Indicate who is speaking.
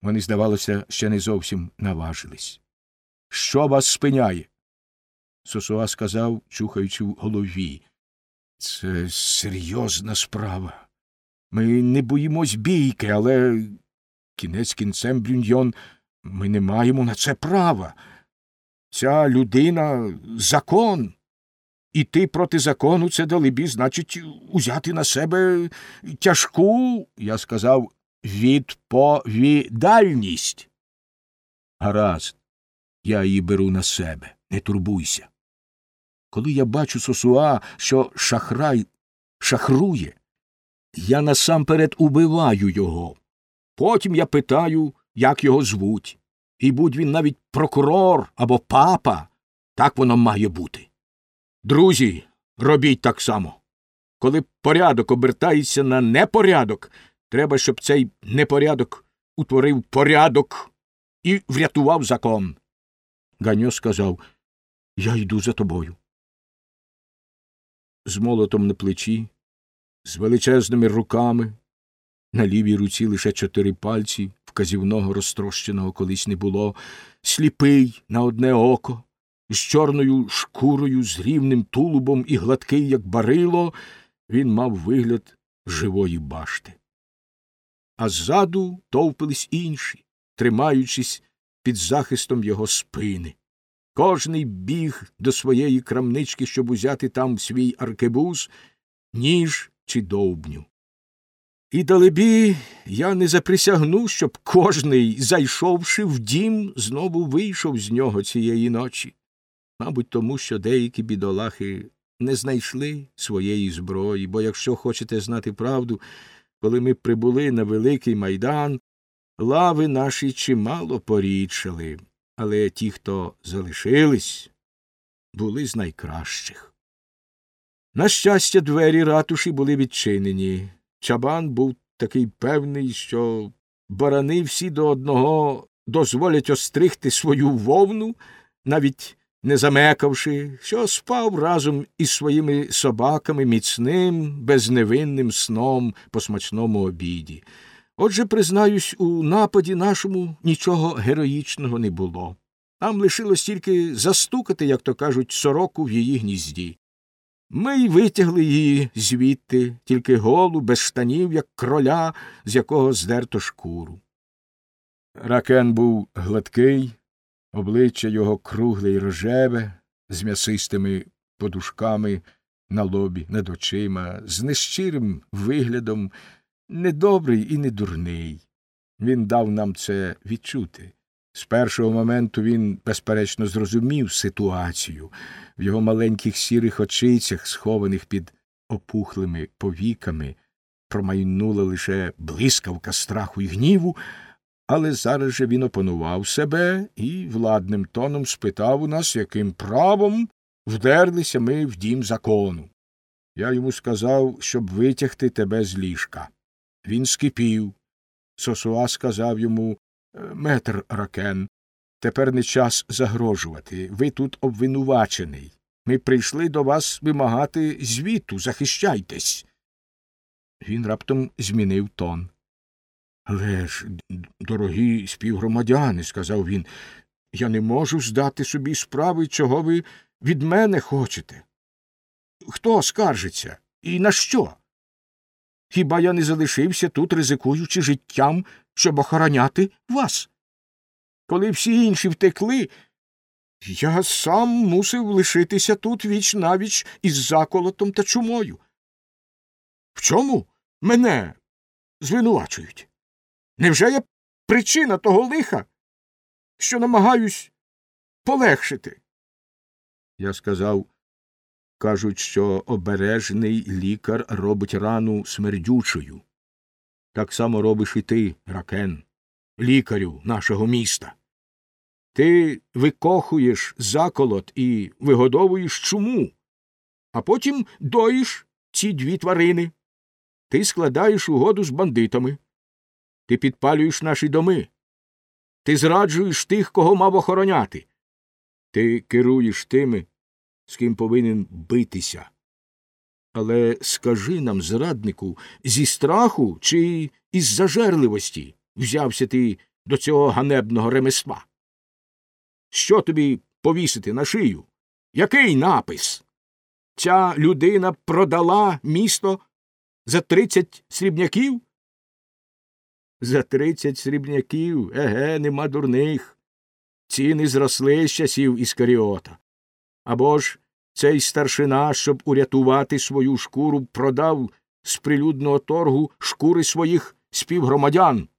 Speaker 1: Вони, здавалося, ще не зовсім наважились. Що вас спиняє? Сосуа сказав, чухаючи в голові. Це серйозна справа. Ми не боїмось бійки, але кінець кінцем, Брюньйон, ми не маємо на це права. Ця людина — закон. Іти проти закону — це, далебі, значить, узяти на себе тяжку, я сказав, відповідальність. Гаразд, я її беру на себе, не турбуйся. Коли я бачу Сосуа, що шахрай шахрує, я насамперед убиваю його. Потім я питаю, як його звуть. І будь він навіть прокурор або папа, так воно має бути. Друзі, робіть так само. Коли порядок обертається на непорядок, треба, щоб цей непорядок утворив порядок і врятував закон. Ганьо сказав, я йду за тобою. З молотом на плечі, з величезними руками, на лівій руці лише 4 пальці, вказівного розтрощеного колись не було, сліпий на одне око, з чорною шкурою, з рівним тулубом і гладкий, як барило, він мав вигляд живої башти. А ззаду товпились інші, тримаючись під захистом його спини. Кожний біг до своєї крамнички, щоб узяти там свій аркебуз, ніж чи довбню. І, далебі, я не заприсягну, щоб кожний, зайшовши в дім, знову вийшов з нього цієї ночі. Мабуть, тому, що деякі бідолахи не знайшли своєї зброї, бо, якщо хочете знати правду, коли ми прибули на Великий Майдан, лави наші чимало порідшали, але ті, хто залишились, були з найкращих. На щастя, двері ратуші були відчинені. Чабан був такий певний, що барани всі до одного дозволять остригти свою вовну, навіть не замекавши, що спав разом із своїми собаками міцним, безневинним сном по смачному обіді. Отже, признаюсь, у нападі нашому нічого героїчного не було. Нам лишилось тільки застукати, як то кажуть, сороку в її гнізді. Ми й витягли її звідти, тільки голу, без штанів, як кроля, з якого здерто шкуру. Ракен був гладкий, обличчя його кругле й рожеве, з м'ясистими подушками на лобі, над очима, з нещирим виглядом, недобрий і не дурний. Він дав нам це відчути. З першого моменту він, безперечно, зрозумів ситуацію. В його маленьких сірих очицях, схованих під опухлими повіками, промайнула лише блискавка страху й гніву, але зараз же він опанував себе і владним тоном спитав у нас, яким правом вдерлися ми в дім закону. Я йому сказав, щоб витягти тебе з ліжка. Він скипів. Сосуа сказав йому, метр Ракен, тепер не час загрожувати. Ви тут обвинувачений. Ми прийшли до вас вимагати звіту. Захищайтесь. Він раптом змінив тон. Але ж, дорогі співгромадяни, сказав він, я не можу здати собі справи, чого ви від мене хочете. Хто скаржиться? І на що? Хіба я не залишився тут, ризикуючи життям, щоб охороняти вас? Коли всі інші втекли, я сам мусив лишитися тут віч-навіч із заколотом та чумою. В чому мене звинувачують? Невже я причина того лиха, що намагаюсь полегшити? Я сказав, кажуть, що обережний лікар робить рану смердючою. Так само робиш і ти, Ракен, лікарю нашого міста. Ти викохуєш заколот і вигодовуєш чуму, а потім доїш ці 2 тварини. Ти складаєш угоду з бандитами. Ти підпалюєш наші доми. Ти зраджуєш тих, кого мав охороняти. Ти керуєш тими, з ким повинен битися. Але скажи нам, зраднику, зі страху чи із зажерливості взявся ти до цього ганебного ремесла? Що тобі повісити на шию? Який напис? Ця людина продала місто за 30 срібняків? За 30 срібняків? Еге, нема дурних. Ціни зросли з часів Іскаріота. Або ж цей старшина, щоб урятувати свою шкуру, продав з прилюдного торгу шкури своїх співгромадян.